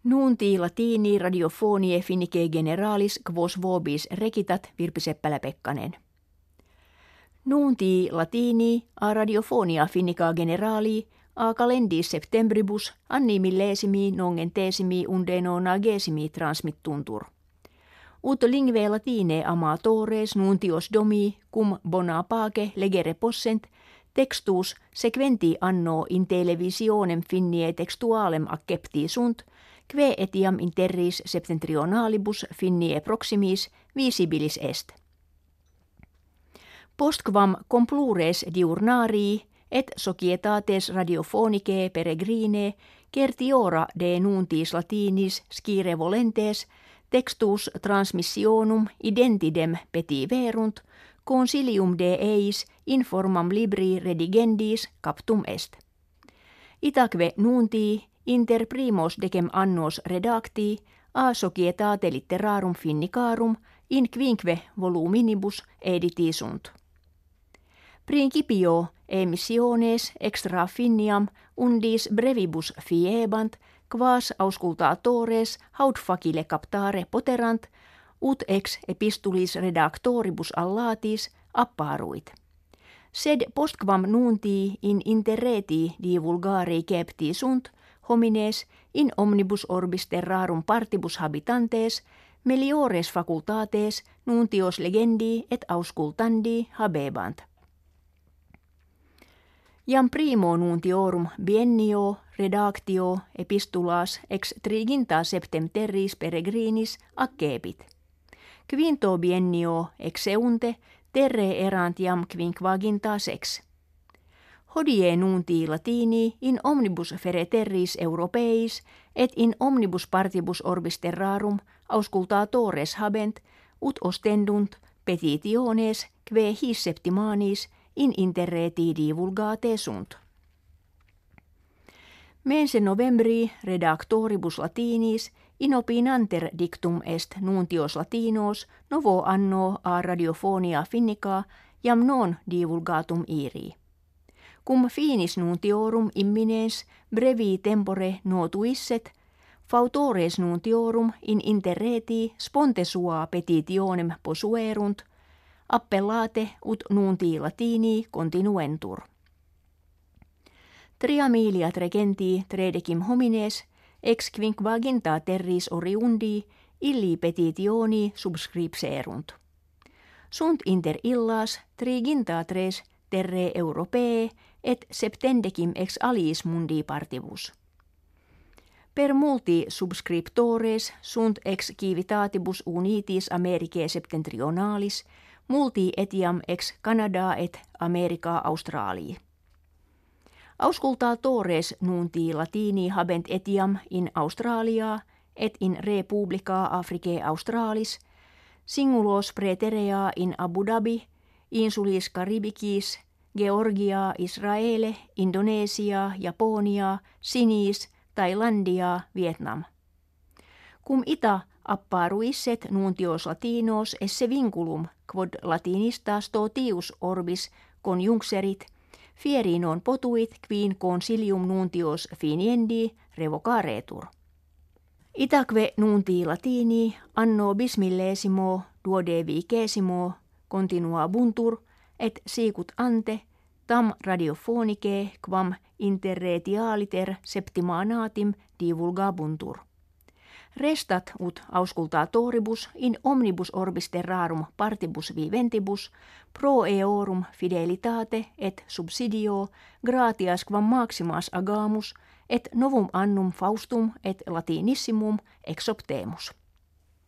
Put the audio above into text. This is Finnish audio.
Nunti latini radiofonie finnike generalis quos vobis recitat Virpi Seppälä-Pekkanen. Nunti latini a radiofonia finnica generali a calendis septembribus anni millesimi nongentesimi undenonagesimi transmittuntur. Ut lingve latine amatores nuntios domi cum bona pace legere possent textus sequenti anno in televisionem finnie textualem accepti sunt, kve etiam in terris septentrionalibus finnie proximis visibilis est. Postquam complures diurnarii et societates radiofonicae peregrine certiora de nuntis latinis scire volentes textus transmissionum identidem petiverunt consilium de eis informam libri redigendis captum est. Itaque nuntii inter primos decem annos redacti a societate litterarum finnicarum in quinque voluminibus editi sunt. Principio emissiones extra finniam undis brevibus fiebant quas auscultatores haud facile captare poterant ut ex epistulis redactoribus allatis apparuit. Sed postquam nuntii in interreti divulgari cepti sunt homines in omnibus orbis terrarum partibus habitantes meliores facultates nuntios legendi et auscultandi habebant. Jam primo nuntiorum biennio redactio epistulas ex triginta septem terris peregrinis accepit. Quinto biennio ex seunte terre erant jam quinquaginta sex. Hodie nuntii latini in omnibus fere terris europeis et in omnibus partibus orbis terrarum auscultatores habent ut ostendunt petitiones kve his septimanis in interreti divulgate sunt. Mense novembri redactoribus latinis in opinanter dictum est nuntios latinos novo anno a radiofonia finnica jam non divulgatum iri. Cum finis nuntiorum imminens brevi tempore notuisset, fautores nuntiorum in interreti sponte sua petitionem posuerunt, appellate ut nuntii latini continuentur. Tria miliat regentii tredecim homines ex quinquaginta terris oriundi illi petitioni subscripserunt. Sunt inter illas triginta tres terre europee et septendecim ex aliis mundi partibus. Per multi subscriptores sunt ex civitatibus unitis Americae septentrionalis multi etiam ex Canada et America Australii. Auscultatores nuntii latini habent etiam in Australia et in Republica Africae Australis, singulos praeterea in Abu Dhabi, insulis Caribicis, Georgia, Israele, Indonesia, Japonia, Sinis, Thailandia, Vietnam. Cum ita apparuisset nuntios latinos esse vinculum quod latinistas totius orbis conjuncserit fieri non potuit quin consilium nuntios finiendi revocaretur. Itaque nuntii latini anno bismillesimo duodevicesimo continua buntur et sicut ante tam radiofonicae quam interretialiter septimanatim divulgabuntur. Restat ut auscultatoribus in omnibus orbis terrarum partibus viventibus pro eorum fidelitate et subsidio gratias quam maximas agamus et novum annum faustum et latinissimum exoptemus.